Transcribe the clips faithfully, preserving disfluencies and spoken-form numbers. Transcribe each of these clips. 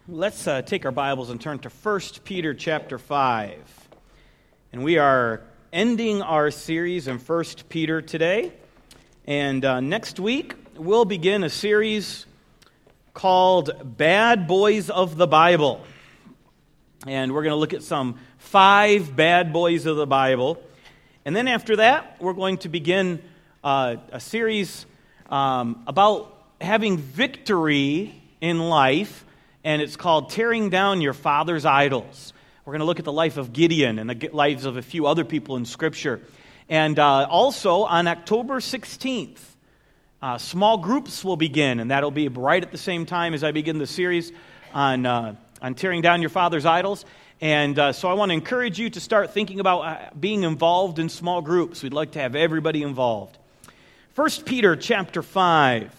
Let's uh, take our Bibles and turn to First Peter chapter five. And we are ending our series in First Peter today. And uh, next week, we'll begin a series called Bad Boys of the Bible. And we're going to look at some five bad boys of the Bible. And then after that, we're going to begin uh, a series um, about having victory in life. And it's called Tearing Down Your Father's Idols. We're going to look at the life of Gideon and the lives of a few other people in Scripture. And uh, also on October sixteenth, uh, small groups will begin, and that'll be right at the same time as I begin the series on, uh, on Tearing Down Your Father's Idols. And uh, so I want to encourage you to start thinking about uh, being involved in small groups. We'd like to have everybody involved. First Peter chapter five.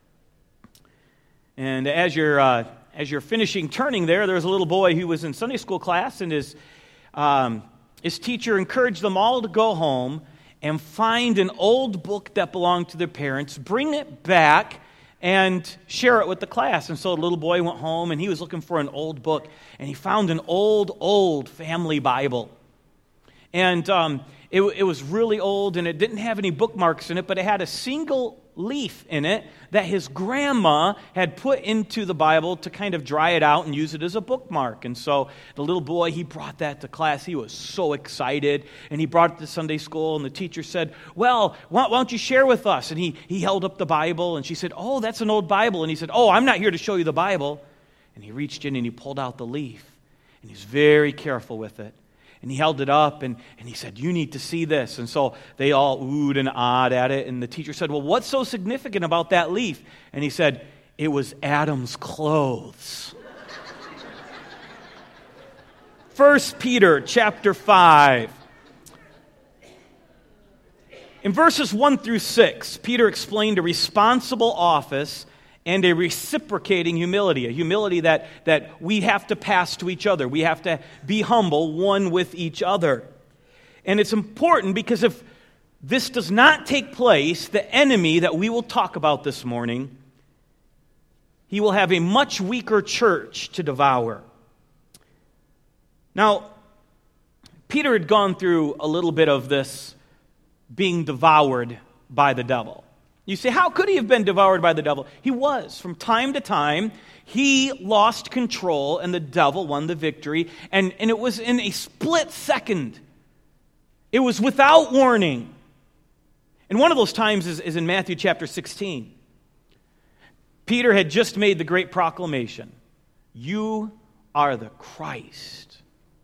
And as you're... Uh, As you're finishing turning there, there was a little boy who was in Sunday school class, and his um, his teacher encouraged them all to go home and find an old book that belonged to their parents, bring it back, and share it with the class. And so the little boy went home, and he was looking for an old book, and he found an old, old family Bible. And um, it, it was really old, and it didn't have any bookmarks in it, but it had a single leaf in it that his grandma had put into the Bible to kind of dry it out and use it as a bookmark. And so the little boy, he brought that to class. He was so excited, and he brought it to Sunday school, and the teacher said, well, why, why don't you share with us? And he, he held up the Bible, and she said, oh, that's an old Bible. And he said, oh, I'm not here to show you the Bible. And he reached in and he pulled out the leaf, and he's very careful with it. And he held it up, and, and he said, you need to see this. And so they all oohed and ahed at it. And the teacher said, well, what's so significant about that leaf? And he said, it was Adam's clothes. First Peter chapter five. In verses one through six, Peter explained a responsible office and a reciprocating humility, a humility that, that we have to pass to each other. We have to be humble one with each other. And it's important because if this does not take place, the enemy that we will talk about this morning, he will have a much weaker church to devour. Now, Peter had gone through a little bit of this being devoured by the devil. You say, how could he have been devoured by the devil? He was. From time to time, he lost control, and the devil won the victory. And, and it was in a split second. It was without warning. And one of those times is, is in Matthew chapter sixteen. Peter had just made the great proclamation, you are the Christ.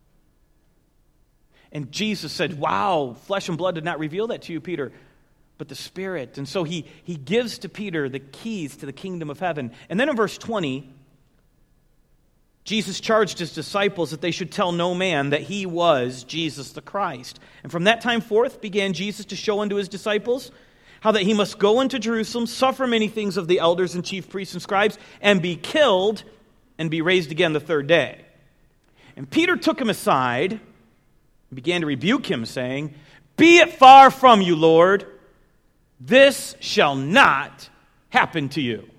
And Jesus said, wow, flesh and blood did not reveal that to you, Peter, but the Spirit. And so he, he gives to Peter the keys to the kingdom of heaven. And then in verse twenty, Jesus charged his disciples that they should tell no man that he was Jesus the Christ. And from that time forth began Jesus to show unto his disciples how that he must go into Jerusalem, suffer many things of the elders and chief priests and scribes, and be killed, and be raised again the third day. And Peter took him aside and began to rebuke him, saying, be it far from you, Lord, this shall not happen to you.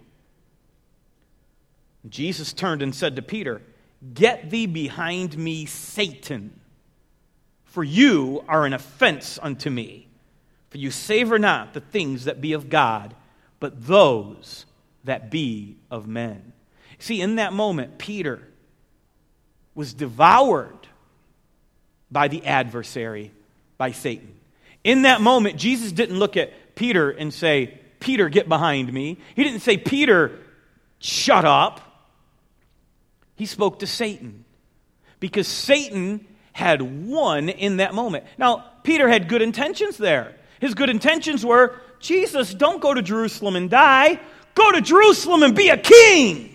Jesus turned and said to Peter, get thee behind me, Satan, for you are an offense unto me. For you savor not the things that be of God, but those that be of men. See, in that moment, Peter was devoured by the adversary, by Satan. In that moment, Jesus didn't look at Peter and say, Peter, get behind me. He didn't say, Peter, shut up. He spoke to Satan because Satan had won in that moment. Now, Peter had good intentions there. His good intentions were, Jesus, don't go to Jerusalem and die. Go to Jerusalem and be a king.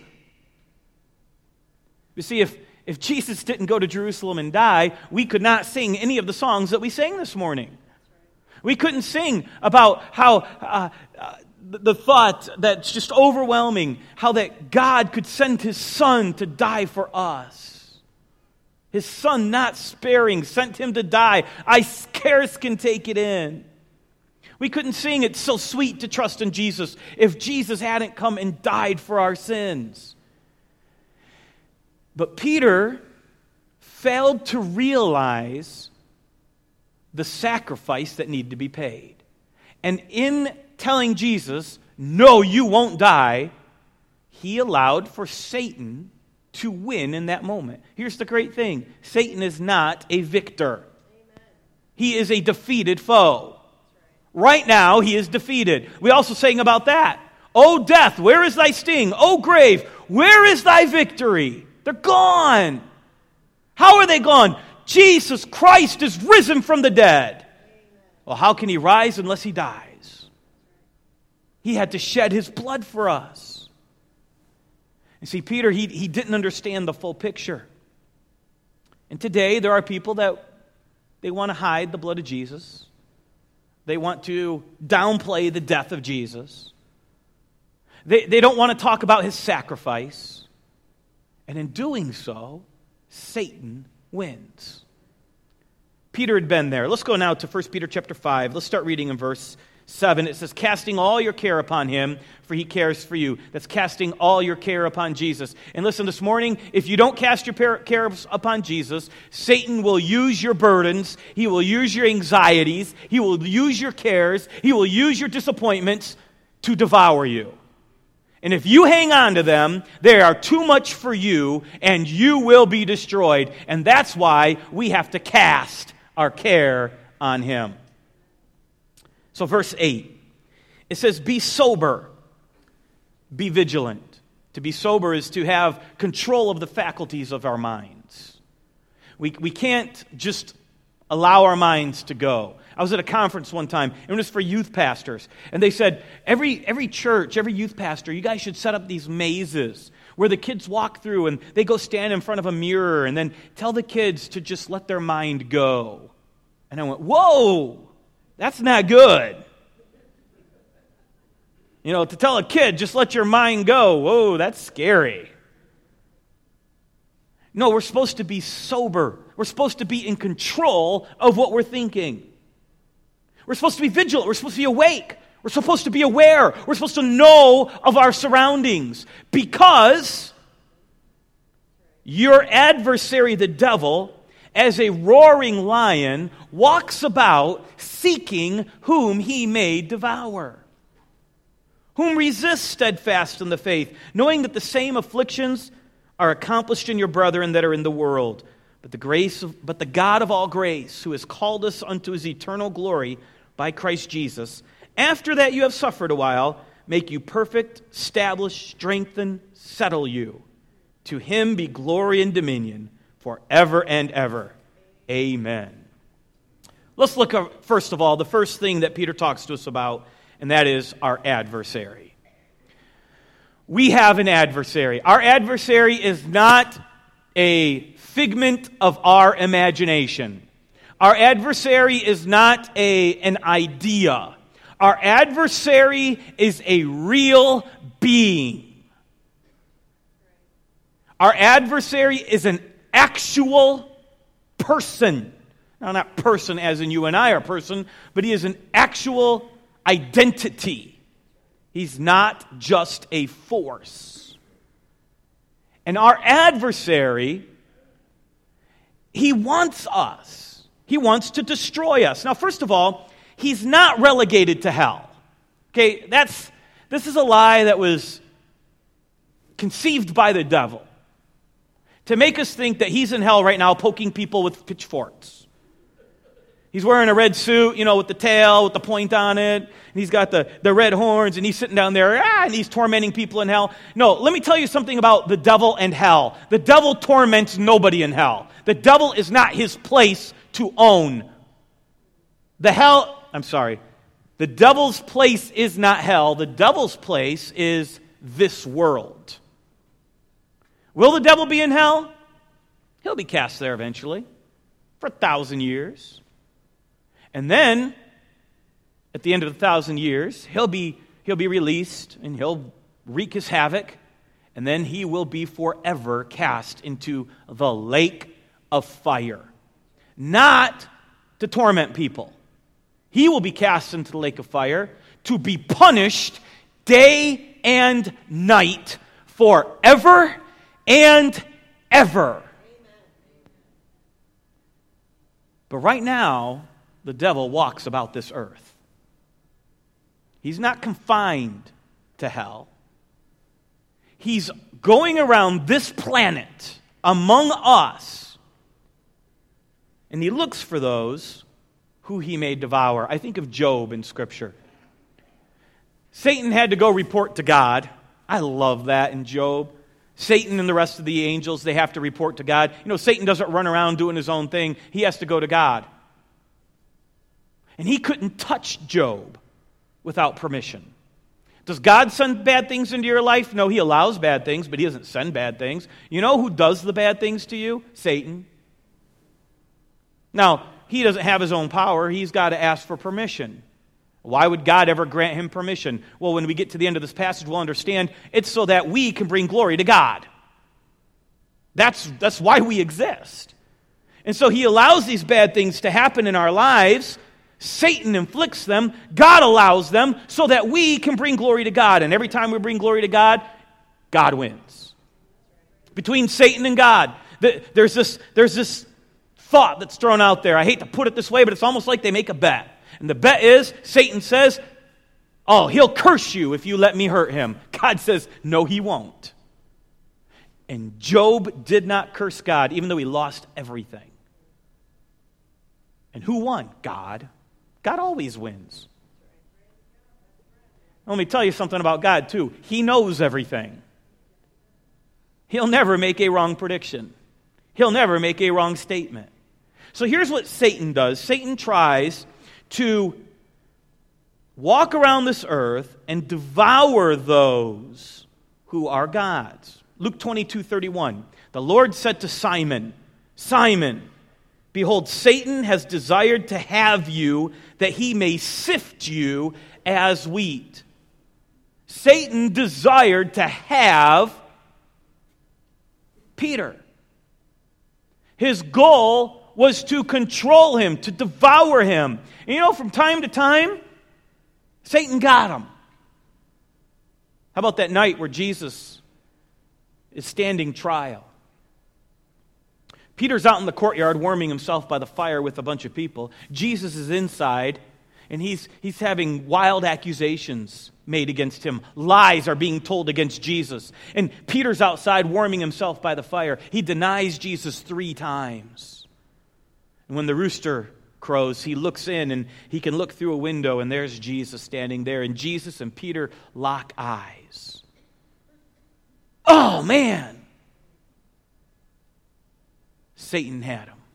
You see, if, if Jesus didn't go to Jerusalem and die, we could not sing any of the songs that we sang this morning. We couldn't sing about how uh, uh, the thought that's just overwhelming, how that God could send his Son to die for us. His Son, not sparing, sent him to die. I scarce can take it in. We couldn't sing It's So Sweet to Trust in Jesus if Jesus hadn't come and died for our sins. But Peter failed to realize the sacrifice that needed to be paid. And in telling Jesus, no, you won't die, he allowed for Satan to win in that moment. Here's the great thing. Satan is not a victor. Amen. He is a defeated foe. Right now, he is defeated. We also sang about that. O death, where is thy sting? O grave, where is thy victory? They're gone. How are they gone? Jesus Christ is risen from the dead. Well, how can he rise unless he dies? He had to shed his blood for us. You see, Peter, he, he didn't understand the full picture. And today, there are people that they want to hide the blood of Jesus. They want to downplay the death of Jesus. They, they don't want to talk about his sacrifice. And in doing so, Satan wins. Peter had been there. Let's go now to First Peter chapter five. Let's start reading in verse seven. It says, casting all your care upon him, for he cares for you. That's casting all your care upon Jesus. And listen, this morning, if you don't cast your care upon Jesus, Satan will use your burdens. He will use your anxieties. He will use your cares. He will use your disappointments to devour you. And if you hang on to them, they are too much for you, and you will be destroyed. And that's why we have to cast our care on him. So verse eight, it says, be sober, be vigilant. To be sober is to have control of the faculties of our minds. We, we can't just allow our minds to go. I was at a conference one time, and it was for youth pastors. And they said, every every church, every youth pastor, you guys should set up these mazes where the kids walk through and they go stand in front of a mirror and then tell the kids to just let their mind go. And I went, whoa, that's not good. You know, to tell a kid, just let your mind go, whoa, that's scary. No, we're supposed to be sober. We're supposed to be in control of what we're thinking. We're supposed to be vigilant. We're supposed to be awake. We're supposed to be aware. We're supposed to know of our surroundings. Because your adversary, the devil, as a roaring lion, walks about seeking whom he may devour. Whom resist steadfast in the faith, knowing that the same afflictions are accomplished in your brethren that are in the world. But the grace of, but the God of all grace, who has called us unto his eternal glory by Christ Jesus, after that you have suffered a while, make you perfect, establish, strengthen, settle you. To him be glory and dominion forever and ever. Amen. Let's look at, first of all, the first thing that Peter talks to us about, and that is our adversary. We have an adversary. Our adversary is not a figment of our imagination. Our adversary is not a, an idea. Our adversary is a real being. Our adversary is an actual person. Now, not person as in you and I are person, but he is an actual identity. He's not just a force. And our adversary, he wants us. He wants to destroy us. Now, first of all, he's not relegated to hell. Okay, that's this is a lie that was conceived by the devil to make us think that he's in hell right now poking people with pitchforks. He's wearing a red suit, you know, with the tail, with the point on it. And he's got the, the red horns, and he's sitting down there, ah, and he's tormenting people in hell. No, let me tell you something about the devil and hell. The devil torments nobody in hell. The devil is not his place to own. The hell, I'm sorry, the devil's place is not hell. The devil's place is this world. Will the devil be in hell? He'll be cast there eventually for a thousand years. And then, at the end of a thousand years, he'll be, he'll be released and he'll wreak his havoc. And then he will be forever cast into the lake of fire. Not to torment people. He will be cast into the lake of fire to be punished day and night forever and forever. But right now, the devil walks about this earth. He's not confined to hell. He's going around this planet among us, and he looks for those who he may devour. I think of Job in Scripture. Satan had to go report to God. I love that in Job. Satan and the rest of the angels, they have to report to God. You know, Satan doesn't run around doing his own thing. He has to go to God. And he couldn't touch Job without permission. Does God send bad things into your life? No, he allows bad things, but he doesn't send bad things. You know who does the bad things to you? Satan. Now, he doesn't have his own power. He's got to ask for permission. Why would God ever grant him permission? Well, when we get to the end of this passage, we'll understand it's so that we can bring glory to God. That's, that's why we exist. And so he allows these bad things to happen in our lives. Satan inflicts them. God allows them so that we can bring glory to God. And every time we bring glory to God, God wins. Between Satan and God, there's this, there's this thought that's thrown out there. I hate to put it this way, but it's almost like they make a bet. And the bet is, Satan says, oh, he'll curse you if you let me hurt him. God says, no, he won't. And Job did not curse God, even though he lost everything. And who won? God. God always wins. Let me tell you something about God, too. He knows everything. He'll never make a wrong prediction. He'll never make a wrong statement. So here's what Satan does. Satan tries to walk around this earth and devour those who are God's. Luke twenty-two thirty-one. The Lord said to Simon, Simon, behold, Satan has desired to have you, that he may sift you as wheat. Satan desired to have Peter. His goal was to control him, to devour him. And you know, from time to time, Satan got him. How about that night where Jesus is standing trial? Peter's out in the courtyard warming himself by the fire with a bunch of people. Jesus is inside, and he's, he's having wild accusations made against him. Lies are being told against Jesus. And Peter's outside warming himself by the fire. He denies Jesus three times. And when the rooster crows, he looks in, and he can look through a window, and there's Jesus standing there. And Jesus and Peter lock eyes. Oh, man! Satan had him.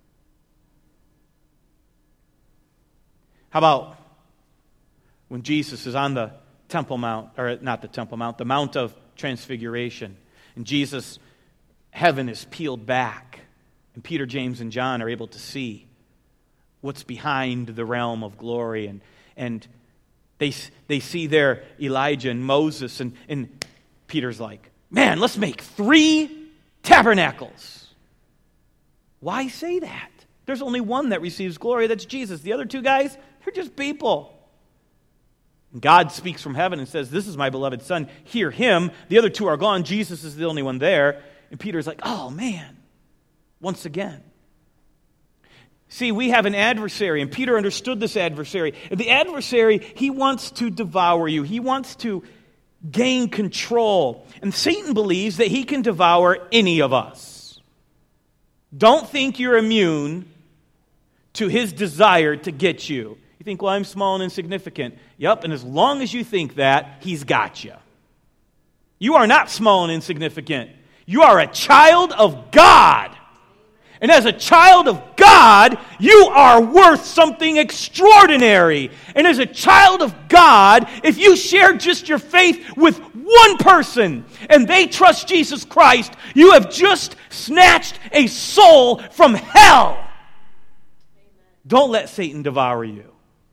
How about when Jesus is on the Temple Mount, or not the Temple Mount, the Mount of Transfiguration, and Jesus, heaven is peeled back, and Peter, James, and John are able to see what's behind the realm of glory, and and they they see there Elijah and Moses, and, and Peter's like, man, let's make three tabernacles. Why say that? There's only one that receives glory, that's Jesus. The other two guys, they're just people. And God speaks from heaven and says, this is my beloved Son, hear him. The other two are gone, Jesus is the only one there. And Peter's like, oh man, once again. See, we have an adversary, and Peter understood this adversary. And the adversary, he wants to devour you. He wants to gain control. And Satan believes that he can devour any of us. Don't think you're immune to his desire to get you. You think, well, I'm small and insignificant. Yep, and as long as you think that, he's got you. You are not small and insignificant. You are a child of God. And as a child of God, you are worth something extraordinary. And as a child of God, if you share just your faith with one person and they trust Jesus Christ, you have just snatched a soul from hell. Amen. Don't let Satan devour you.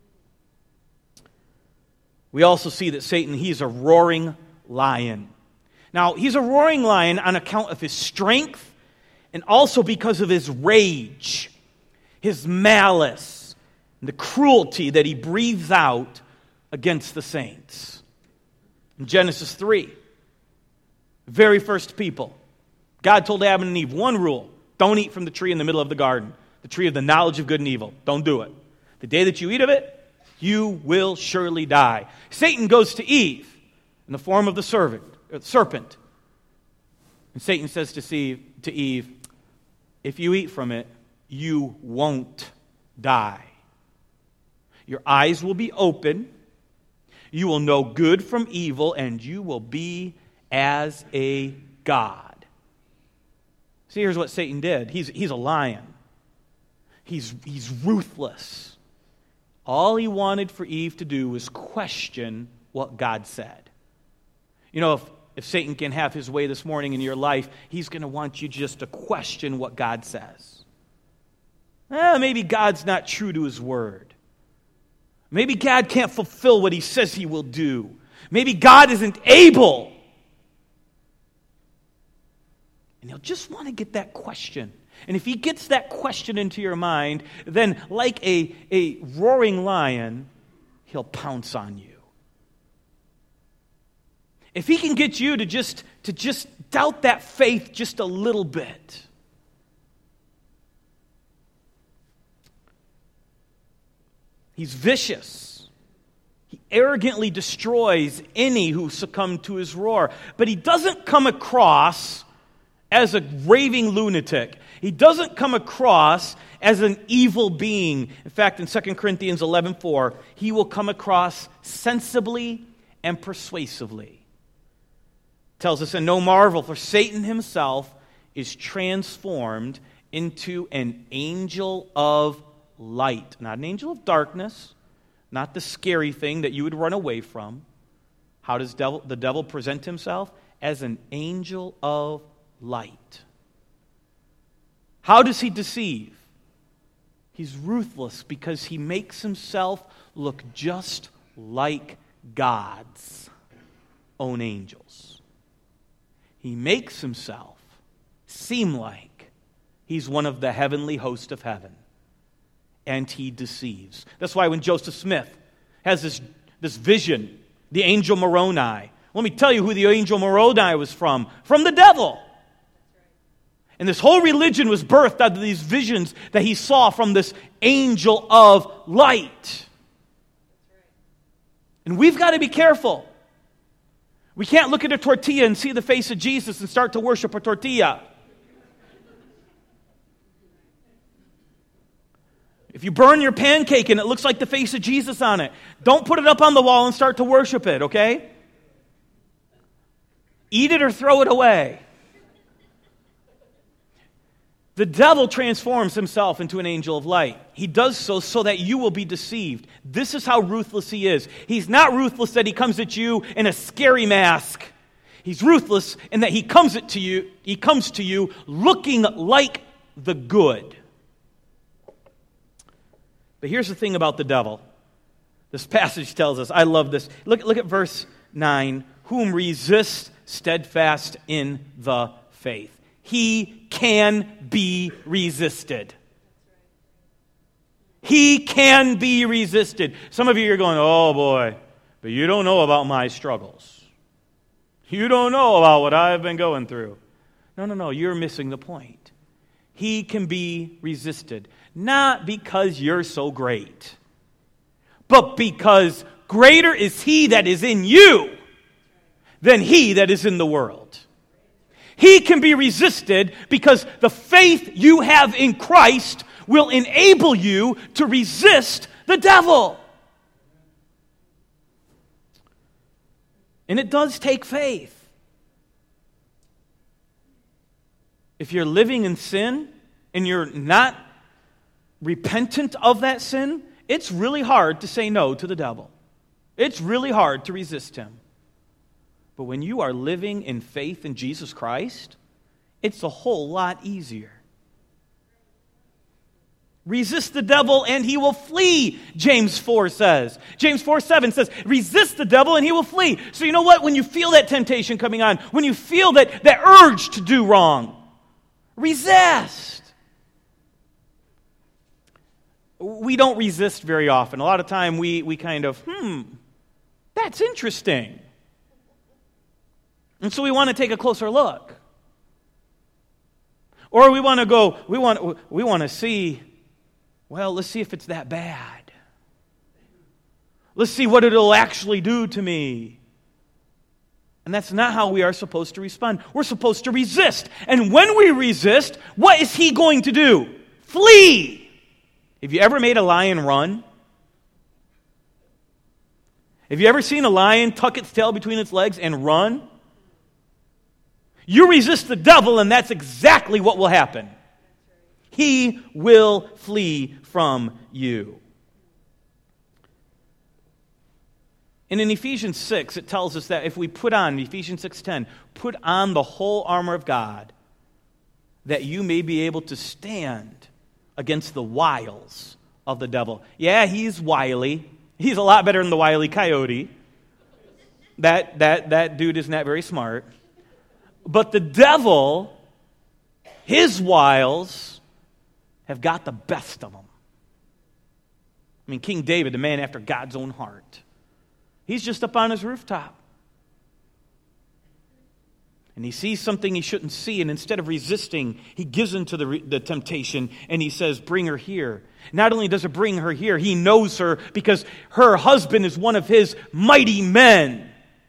We also see that Satan, he's a roaring lion. Now, he's a roaring lion on account of his strength, and also because of his rage, his malice, and the cruelty that he breathes out against the saints. In Genesis three, the very first people, God told Adam and Eve one rule: don't eat from the tree in the middle of the garden, the tree of the knowledge of good and evil. Don't do it. The day that you eat of it, you will surely die. Satan goes to Eve in the form of the servant, uh, serpent. And Satan says to, see, to Eve, if you eat from it, you won't die. Your eyes will be open. You will know good from evil, and you will be as a god. See, here's what Satan did. He's, he's a lion. He's, he's ruthless. All he wanted for Eve to do was question what God said. You know, if, if Satan can have his way this morning in your life, he's going to want you just to question what God says. Eh, maybe God's not true to his word. Maybe God can't fulfill what he says he will do. Maybe God isn't able. And he'll just want to get that question. And if he gets that question into your mind, then like a, a roaring lion, he'll pounce on you. If he can get you to just, to just doubt that faith just a little bit, he's vicious. He arrogantly destroys any who succumb to his roar. But he doesn't come across as a raving lunatic. He doesn't come across as an evil being. In fact, in Second Corinthians eleven four, he will come across sensibly and persuasively. It tells us, and no marvel, for Satan himself is transformed into an angel of light. Not an angel of darkness, not the scary thing that you would run away from. How does devil, the devil present himself? As an angel of light. How does he deceive? He's ruthless because he makes himself look just like God's own angels. He makes himself seem like he's one of the heavenly host of heaven. And he deceives. That's why when Joseph Smith has this, this vision, the angel Moroni, let me tell you who the angel Moroni was from. From the devil. And this whole religion was birthed out of these visions that he saw from this angel of light. And we've got to be careful. We can't look at a tortilla and see the face of Jesus and start to worship a tortilla. If you burn your pancake and it looks like the face of Jesus on it, don't put it up on the wall and start to worship it, okay? Eat it or throw it away. The devil transforms himself into an angel of light. He does so so that you will be deceived. This is how ruthless he is. He's not ruthless that he comes at you in a scary mask. He's ruthless in that he comes at to you, he comes to you looking like the good. But here's the thing about the devil. This passage tells us, I love this. Look, look at verse nine. Whom resist steadfast in the faith. He can be resisted. He can be resisted. Some of you are going, oh boy, but you don't know about my struggles. You don't know about what I've been going through. No, no, no, you're missing the point. He can be resisted. Not because you're so great, but because greater is he that is in you than he that is in the world. He can be resisted because the faith you have in Christ will enable you to resist the devil. And it does take faith. If you're living in sin and you're not repentant of that sin, it's really hard to say no to the devil. It's really hard to resist him. But when you are living in faith in Jesus Christ, it's a whole lot easier. Resist the devil and he will flee, James four says. James four seven says, resist the devil and he will flee. So you know what? When you feel that temptation coming on, when you feel that, that urge to do wrong, resist. We don't resist very often. A lot of time we, we kind of, hmm, that's interesting. And so we want to take a closer look. Or we want to go, we want, we want to see, well, let's see if it's that bad. Let's see what it'll actually do to me. And that's not how we are supposed to respond. We're supposed to resist. And when we resist, what is he going to do? Flee. Have you ever made a lion run? Have you ever seen a lion tuck its tail between its legs and run? You resist the devil, and that's exactly what will happen. He will flee from you. And in Ephesians six, it tells us that if we put on, Ephesians six ten, put on the whole armor of God, that you may be able to stand against the wiles of the devil. Yeah, he's wily. He's a lot better than the Wile E. Coyote. That, that, that dude is not very smart. But the devil, his wiles, have got the best of him. I mean, King David, the man after God's own heart, he's just up on his rooftop. And he sees something he shouldn't see, and instead of resisting, he gives in to the, the temptation, and he says, bring her here. Not only does it bring her here, he knows her because her husband is one of his mighty men.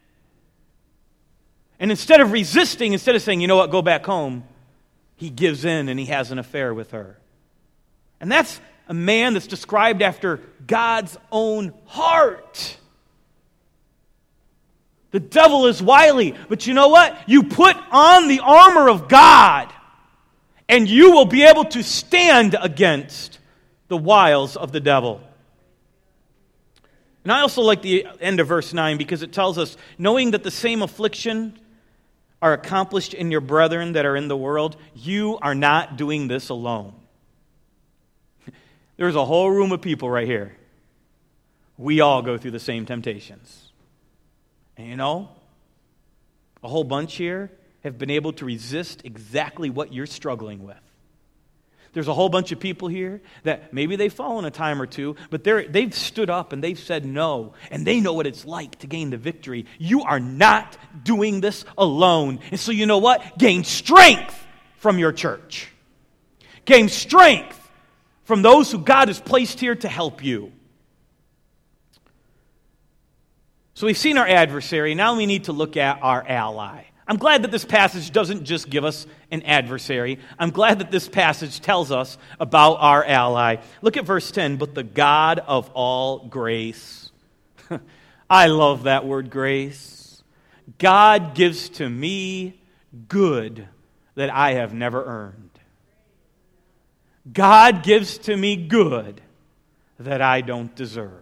And instead of resisting, instead of saying, you know what, go back home, he gives in and he has an affair with her. And that's a man that's described after God's own heart. The devil is wily, but you know what? You put on the armor of God, and you will be able to stand against the wiles of the devil. And I also like the end of verse nine because it tells us, knowing that the same affliction are accomplished in your brethren that are in the world, you are not doing this alone. There's a whole room of people right here. We all go through the same temptations. And you know, a whole bunch here have been able to resist exactly what you're struggling with. There's a whole bunch of people here that maybe they've fallen a time or two, but they're, they've stood up and they've said no, and they know what it's like to gain the victory. You are not doing this alone. And so you know what? Gain strength from your church. Gain strength from those who God has placed here to help you. So we've seen our adversary. Now we need to look at our ally. I'm glad that this passage doesn't just give us an adversary. I'm glad that this passage tells us about our ally. Look at verse ten. But the God of all grace. I love that word grace. God gives to me good that I have never earned. God gives to me good that I don't deserve.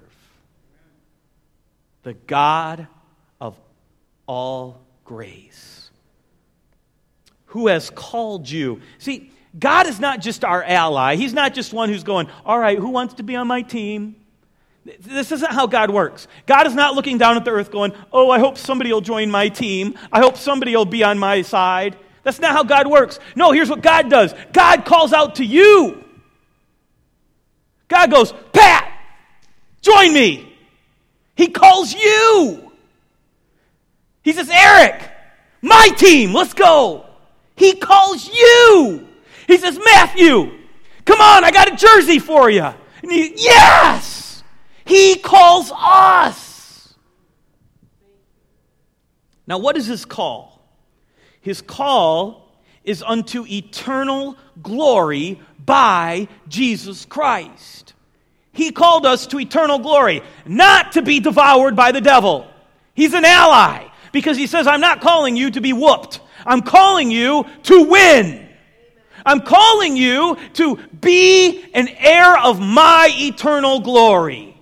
The God of all grace, who has called you. See, God is not just our ally. He's not just one who's going, all right, who wants to be on my team? This isn't how God works. God is not looking down at the earth going, oh, I hope somebody will join my team. I hope somebody will be on my side. That's not how God works. No, here's what God does. God calls out to you. God goes, Pat, join me. He calls you. He says, Eric, my team, let's go. He calls you. He says, Matthew, come on, I got a jersey for you. And he, yes! He calls us. Now, what is his call? His call is unto eternal glory by Jesus Christ. He called us to eternal glory, not to be devoured by the devil. He's an ally because he says, I'm not calling you to be whooped. I'm calling you to win. I'm calling you to be an heir of my eternal glory.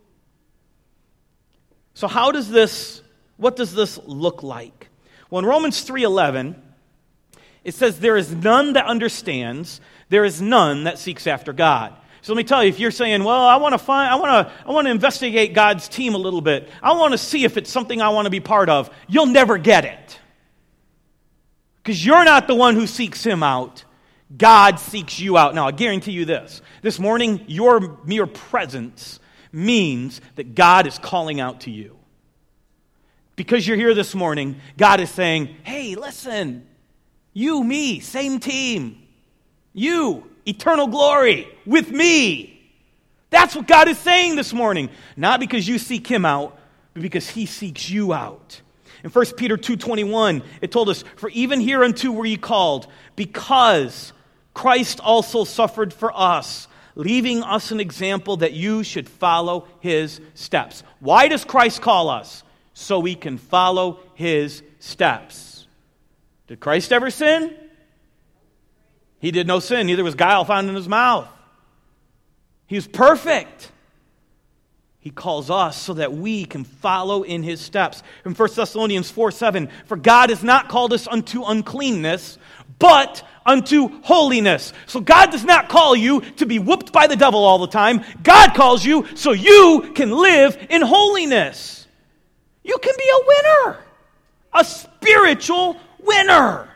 So how does this, what does this look like? Well, in Romans three eleven, it says, there is none that understands, there is none that seeks after God. So let me tell you, if you're saying, well, I want to find, I want to, I want to investigate God's team a little bit. I want to see if it's something I want to be part of. You'll never get it. Because you're not the one who seeks him out. God seeks you out. Now, I guarantee you this. This morning, your mere presence means that God is calling out to you. Because you're here this morning, God is saying, hey, listen, you, me, same team. You, eternal glory, with me. That's what God is saying this morning. Not because you seek him out, but because he seeks you out. In First Peter two twenty-one, it told us, for even hereunto were ye called, because Christ also suffered for us, leaving us an example that you should follow his steps. Why does Christ call us? So we can follow his steps. Did Christ ever sin? He did no sin, neither was guile found in his mouth. He was perfect. He calls us so that we can follow in his steps. In First Thessalonians four seven, for God has not called us unto uncleanness, but unto holiness. So God does not call you to be whooped by the devil all the time. God calls you so you can live in holiness. You can be a winner, a spiritual winner.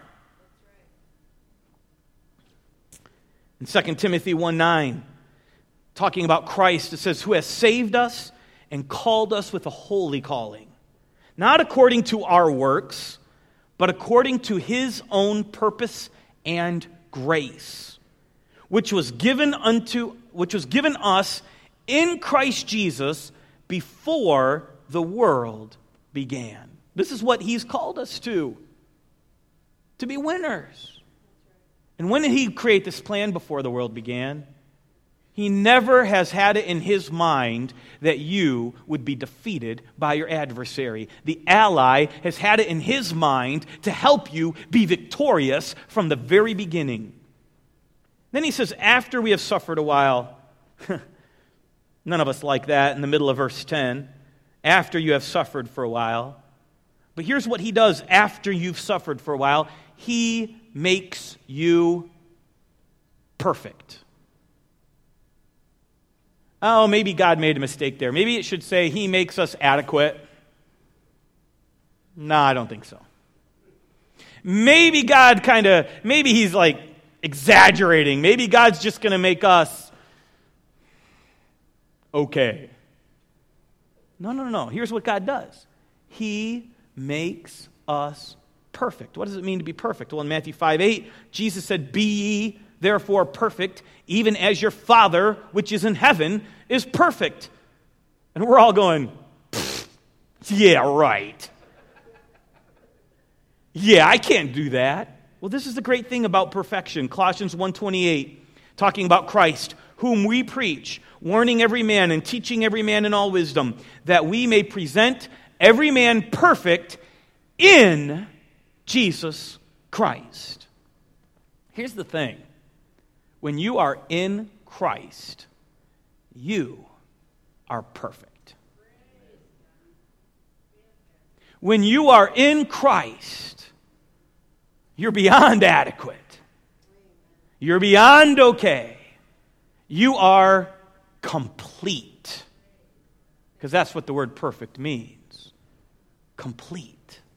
In Second Timothy one nine, talking about Christ, it says, who has saved us and called us with a holy calling, not according to our works, but according to his own purpose and grace, which was given unto which was given us in Christ Jesus before the world began. This is what he's called us to, to be winners. And when did he create this plan before the world began? He never has had it in his mind that you would be defeated by your adversary. The ally has had it in his mind to help you be victorious from the very beginning. Then he says, after we have suffered a while, none of us like that in the middle of verse ten, after you have suffered for a while. But here's what he does after you've suffered for a while. He makes you perfect. Oh, maybe God made a mistake there. Maybe it should say he makes us adequate. No, I don't think so. Maybe God kind of, maybe he's like exaggerating. Maybe God's just going to make us okay. No, no, no, no. Here's what God does. He makes us perfect. What does it mean to be perfect? Well, in Matthew five eight, Jesus said, be ye therefore perfect, even as your Father, which is in heaven, is perfect. And we're all going, yeah, right. Yeah, I can't do that. Well, this is the great thing about perfection. Colossians one twenty-eight, talking about Christ, whom we preach, warning every man and teaching every man in all wisdom, that we may present every man perfect in Jesus Christ. Here's the thing. When you are in Christ, you are perfect. When you are in Christ, you're beyond adequate. You're beyond okay. You are complete. Because that's what the word perfect means. Complete.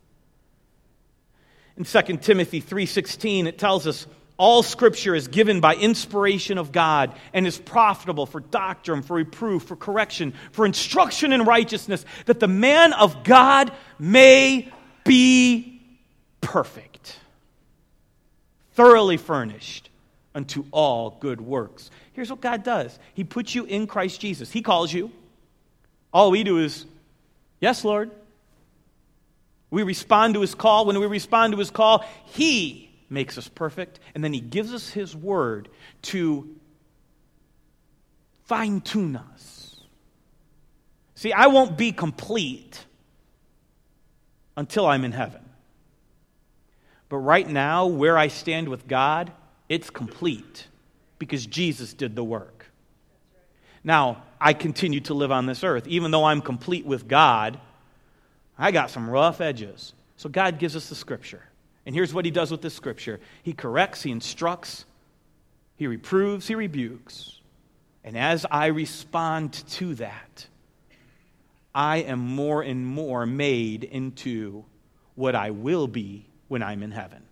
In Second Timothy three sixteen, it tells us, all Scripture is given by inspiration of God and is profitable for doctrine, for reproof, for correction, for instruction in righteousness, that the man of God may be perfect, thoroughly furnished unto all good works. Here's what God does. He puts you in Christ Jesus. He calls you. All we do is, yes, Lord. We respond to his call. When we respond to his call, he makes us perfect, and then he gives us his word to fine-tune us. See, I won't be complete until I'm in heaven. But right now, where I stand with God, it's complete because Jesus did the work. Now, I continue to live on this earth. Even though I'm complete with God, I got some rough edges. So God gives us the Scripture. And here's what he does with this Scripture. He corrects, he instructs, he reproves, he rebukes. And as I respond to that, I am more and more made into what I will be when I'm in heaven.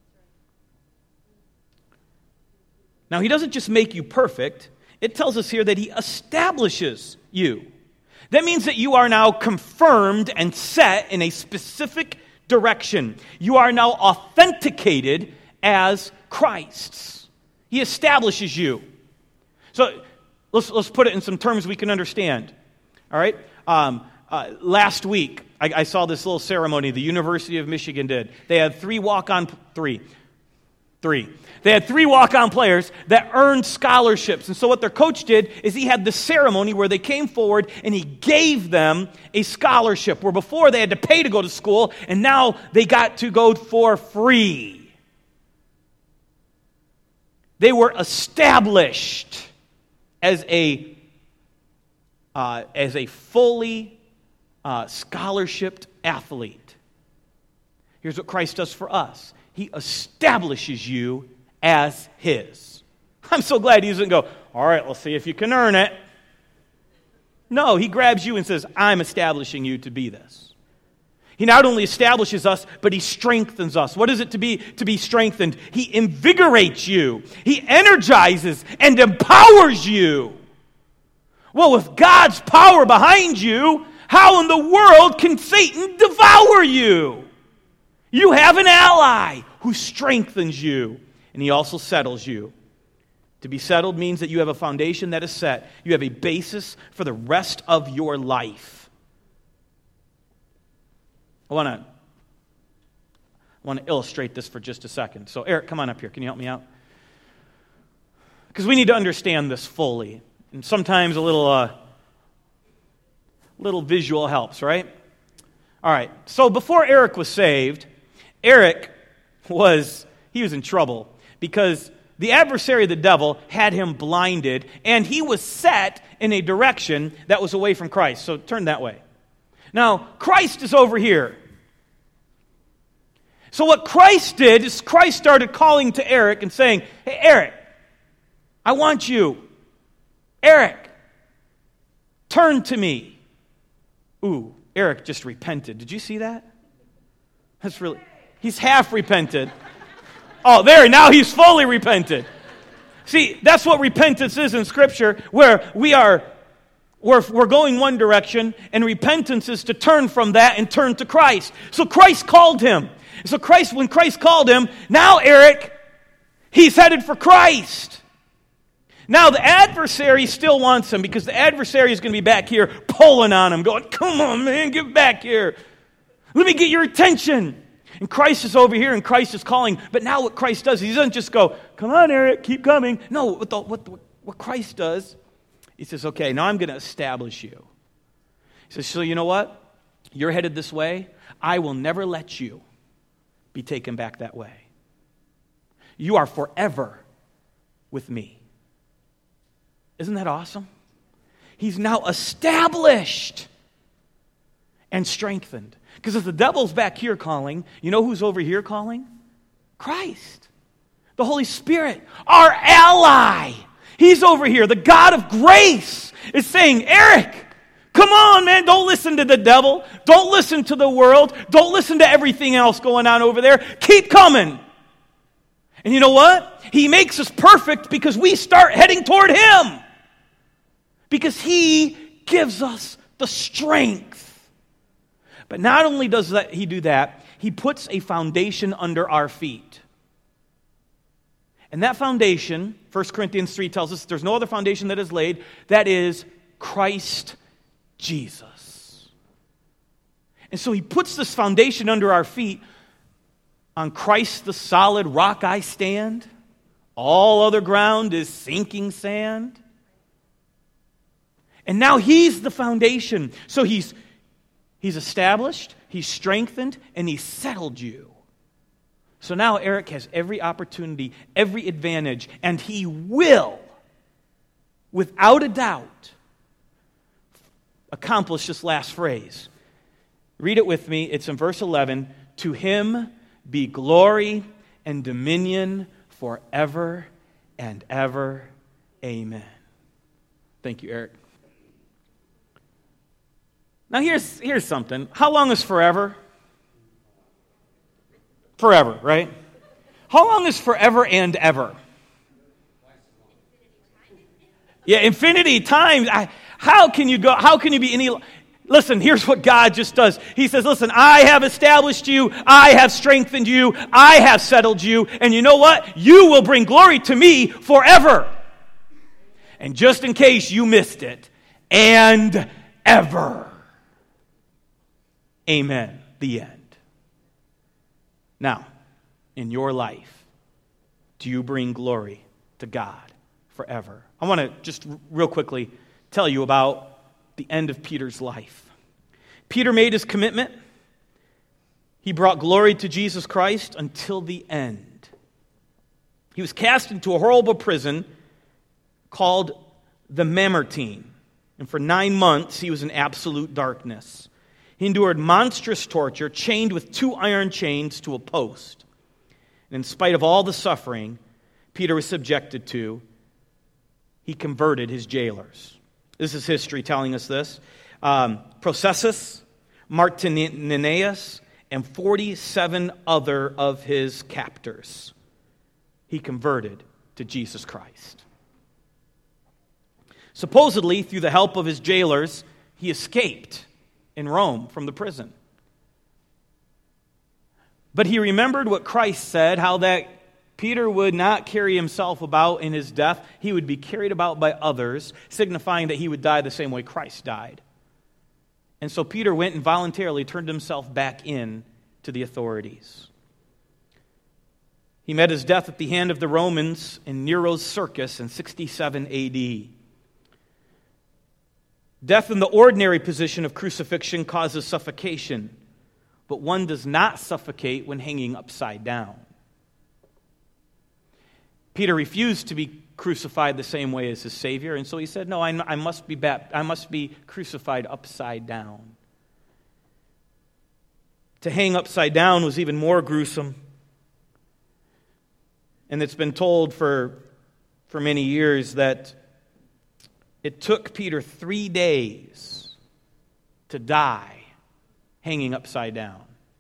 Now, he doesn't just make you perfect. It tells us here that he establishes you. That means that you are now confirmed and set in a specific direction. You are now authenticated as Christ's. He establishes you. So let's, let's put it in some terms we can understand. All right? Um, uh, last week, I, I saw this little ceremony the University of Michigan did. They had three walk-on, three, three. They had three walk-on players that earned scholarships. And so what their coach did is he had the ceremony where they came forward and he gave them a scholarship, where before they had to pay to go to school, and now they got to go for free. They were established as a uh, as a fully uh, scholarshiped athlete. Here's what Christ does for us. He establishes you as His. I'm so glad He doesn't go, all right, let's see if you can earn it. No, He grabs you and says, I'm establishing you to be this. He not only establishes us, but He strengthens us. What is it to be to be strengthened? He invigorates you. He energizes and empowers you. Well, with God's power behind you, how in the world can Satan devour you? You have an ally who strengthens you, and he also settles you. To be settled means that you have a foundation that is set. You have a basis for the rest of your life. I want to I want to illustrate this for just a second. So, Eric, come on up here. Can you help me out? Because we need to understand this fully. And sometimes a little, uh, little visual helps, right? All right. So before Eric was saved, Eric was, he was in trouble because the adversary, the devil, had him blinded, and he was set in a direction that was away from Christ. So turn that way. Now, Christ is over here. So what Christ did is Christ started calling to Eric and saying, hey, Eric, I want you. Eric, turn to me. Ooh, Eric just repented. Did you see that? That's really... He's half repented. Oh, there, now he's fully repented. See, that's what repentance is in Scripture, where we are, we're, we're going one direction, and repentance is to turn from that and turn to Christ. So Christ called him. So Christ, when Christ called him, now Eric, he's headed for Christ. Now the adversary still wants him, because the adversary is going to be back here pulling on him, going, come on, man, get back here. Let me get your attention. And Christ is over here, and Christ is calling. But now what Christ does, He doesn't just go, come on, Eric, keep coming. No, what, the, what, the, what Christ does, He says, okay, now I'm going to establish you. He says, so you know what? You're headed this way. I will never let you be taken back that way. You are forever with me. Isn't that awesome? He's now established and strengthened. Because if the devil's back here calling, you know who's over here calling? Christ. The Holy Spirit, our ally. He's over here. The God of grace is saying, Eric, come on, man. Don't listen to the devil. Don't listen to the world. Don't listen to everything else going on over there. Keep coming. And you know what? He makes us perfect because we start heading toward Him. Because He gives us the strength. But not only does that, He do that, He puts a foundation under our feet. And that foundation, First Corinthians three tells us, there's no other foundation that is laid. That is Christ Jesus. And so He puts this foundation under our feet. On Christ the solid rock I stand. All other ground is sinking sand. And now He's the foundation. So He's He's established, He's strengthened, and He's settled you. So now Eric has every opportunity, every advantage, and he will, without a doubt, accomplish this last phrase. Read it with me. It's in verse eleven. To Him be glory and dominion forever and ever. Amen. Thank you, Eric. Now here's, here's something. How long is forever? Forever, right? How long is forever and ever? Yeah, infinity times. I, how can you go? How can you be any? Listen, here's what God just does. He says, listen, I have established you. I have strengthened you. I have settled you. And you know what? You will bring glory to me forever. And just in case you missed it, and ever. Amen. The end. Now, in your life, do you bring glory to God forever? I want to just real quickly tell you about the end of Peter's life. Peter made his commitment. He brought glory to Jesus Christ until the end. He was cast into a horrible prison called the Mamertine. And for nine months, he was in absolute darkness. He endured monstrous torture, chained with two iron chains to a post. And in spite of all the suffering Peter was subjected to, he converted his jailers. This is history telling us this. Um, Processus, Martinianus, and forty-seven other of his captors he converted to Jesus Christ. Supposedly, through the help of his jailers, he escaped in Rome from the prison. But he remembered what Christ said, how that Peter would not carry himself about in his death. He would be carried about by others, signifying that he would die the same way Christ died. And so Peter went and voluntarily turned himself back in to the authorities. He met his death at the hand of the Romans in Nero's circus in sixty-seven A D. Death in the ordinary position of crucifixion causes suffocation, but one does not suffocate when hanging upside down. Peter refused to be crucified the same way as his Savior, and so he said, no, I, I must be bapt- I must be crucified upside down. To hang upside down was even more gruesome. And it's been told for, for many years that it took Peter three days to die hanging upside down.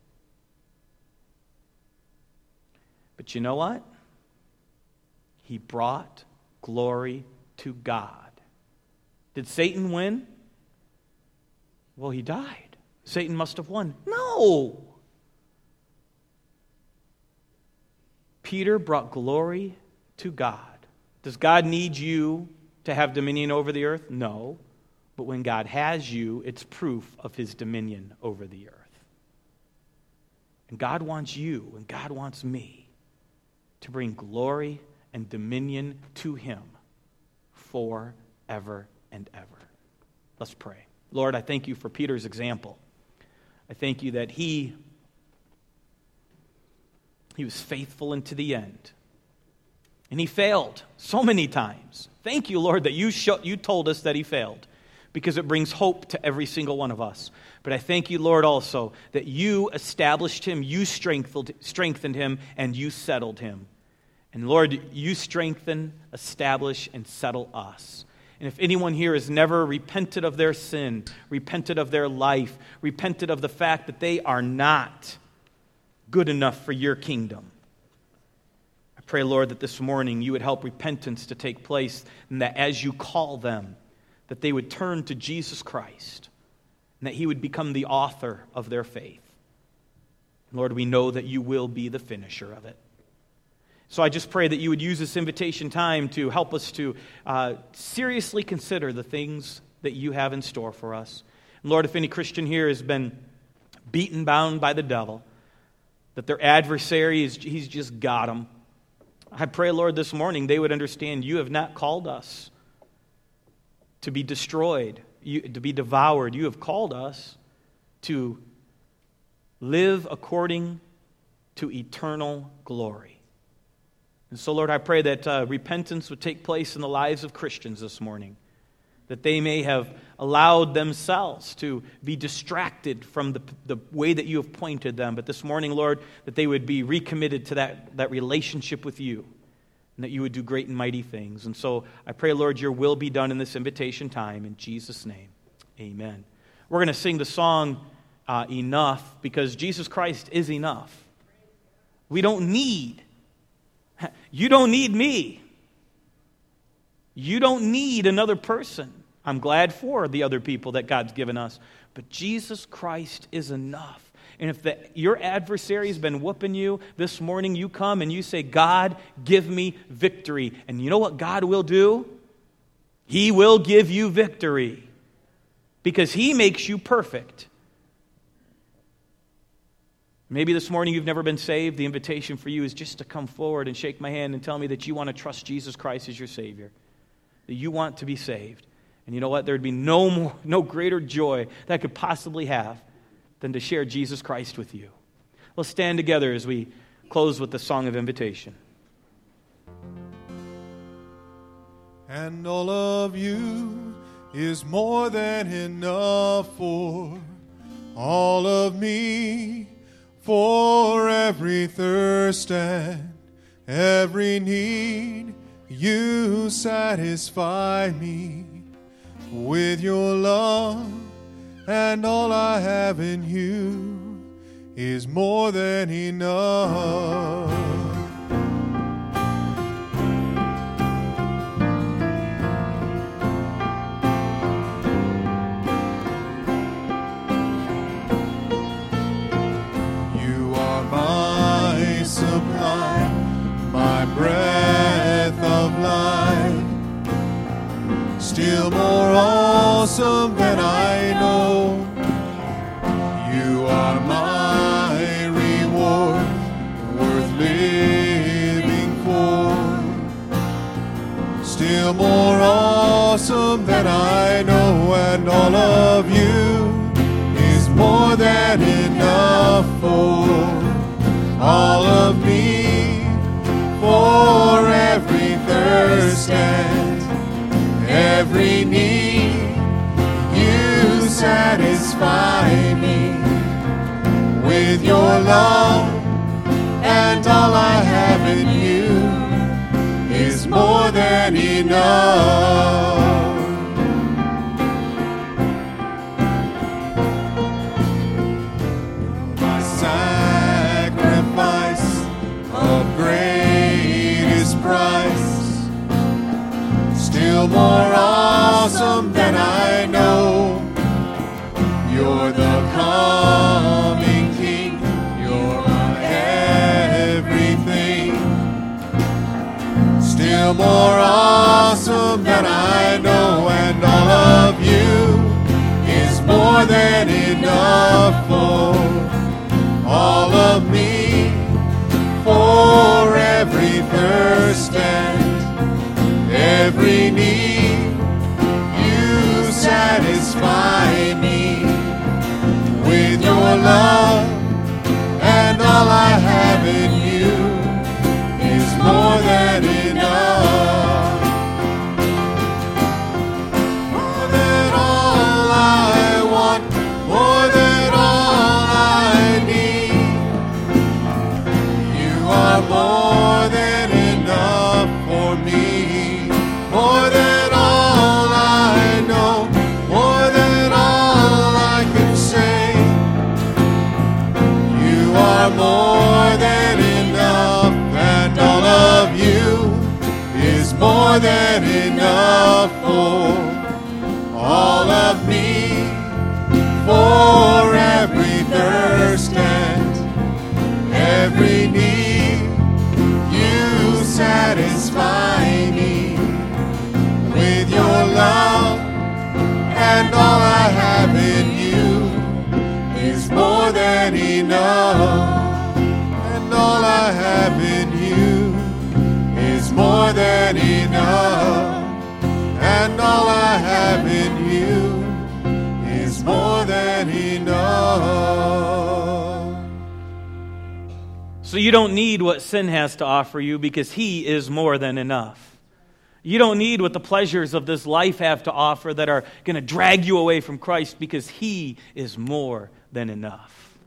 But you know what? He brought glory to God. Did Satan win? Well, he died. Satan must have won. No! Peter brought glory to God. Does God need you to have dominion over the earth? No. But when God has you, it's proof of his dominion over the earth. And God wants you, and God wants me to bring glory and dominion to him forever and ever. Let's pray. Lord, I thank you for Peter's example. I thank you that he, he was faithful unto the end. And he failed so many times. Thank you, Lord, that you show, you told us that he failed, because it brings hope to every single one of us. But I thank you, Lord, also that you established him, you strengthened, strengthened him, and you settled him. And Lord, you strengthen, establish, and settle us. And if anyone here has never repented of their sin, repented of their life, repented of the fact that they are not good enough for your kingdom, I pray, Lord, that this morning you would help repentance to take place, and that as you call them, that they would turn to Jesus Christ, and that he would become the author of their faith. Lord, we know that you will be the finisher of it. So I just pray that you would use this invitation time to help us to uh, seriously consider the things that you have in store for us. And Lord, if any Christian here has been beaten, bound by the devil, that their adversary, is he's just got them, I pray, Lord, this morning they would understand you have not called us to be destroyed, you, to be devoured. You have called us to live according to eternal glory. And so, Lord, I pray that uh, repentance would take place in the lives of Christians this morning, that they may have allowed themselves to be distracted from the, the way that you have pointed them. But this morning, Lord, that they would be recommitted to that, that relationship with you, and that you would do great and mighty things. And so I pray, Lord, your will be done in this invitation time. In Jesus' name, amen. We're going to sing the song, uh, Enough, because Jesus Christ is enough. We don't need You don't need me. You don't need another person. I'm glad for the other people that God's given us. But Jesus Christ is enough. And if the, your adversary has been whooping you, this morning you come and you say, God, give me victory. And you know what God will do? He will give you victory. Because He makes you perfect. Maybe this morning you've never been saved. The invitation for you is just to come forward and shake my hand and tell me that you want to trust Jesus Christ as your Savior. That you want to be saved. And you know what? There would be no more, no greater joy that I could possibly have than to share Jesus Christ with you. Let's stand together as we close with the song of invitation. And all of you is more than enough for all of me, for every thirst and every need. You satisfy me with your love. And all I have in you is more than enough. You are my supply, my breath of life. Still more awesome than I know. You are my reward, worth living for. Still more awesome than I know. And all of you is more than enough for all of me, for every thirst and every need. You satisfy me with your love, and all I have in you is more than enough. My sacrifice of greatest price, still more awesome than I know. You're the coming King. You're my everything. Still more awesome than I know. And all of you is more than enough for all of me, for every thirst and every need. You satisfy me with your love, and all I have in you is more than enough. More than all I want, more than all I need. You are more than enough for me. More than all I know, more than all I can say. You are more than enough, and all of you is more than enough for all of me, for every thirst and every need. You satisfy me with your love, and all I have in you is more than enough. And all I have in you is more than enough. And all I have in you is more than enough. So you don't need what sin has to offer you, because He is more than enough. You don't need what the pleasures of this life have to offer that are going to drag you away from Christ, because He is more than enough.